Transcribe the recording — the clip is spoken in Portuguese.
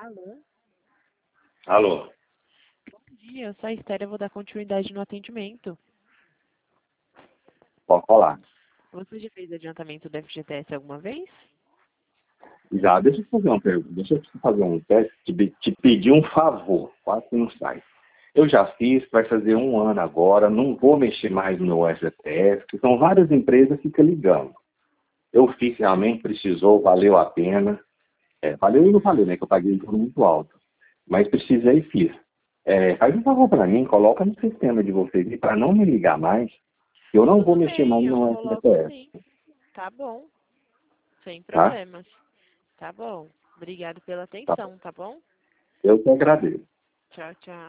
Alô? Alô? Bom dia, eu sou a Esther, eu vou dar continuidade no atendimento. Pode falar. Você já fez adiantamento do FGTS alguma vez? Já, deixa eu fazer uma pergunta. Deixa eu te fazer um teste, te pedir um favor. Quase que não sai. Eu já fiz, vai fazer um ano agora, não vou mexer mais no meu FGTS, porque são várias empresas que ficam ligando. Eu fiz realmente, precisou, valeu a pena. Valeu e não valeu, né? Que eu paguei um juro muito alto. Mas precisei e fiz. Faz um favor para mim, coloca no sistema de vocês para não me ligar mais. Eu não vou Tudo mexer mais bem, eu no coloco FGTS, sim. Tá bom, sem tá? problemas. Tá bom. Obrigado pela Tá bom. atenção, tá bom? Eu que agradeço. Tchau, tchau.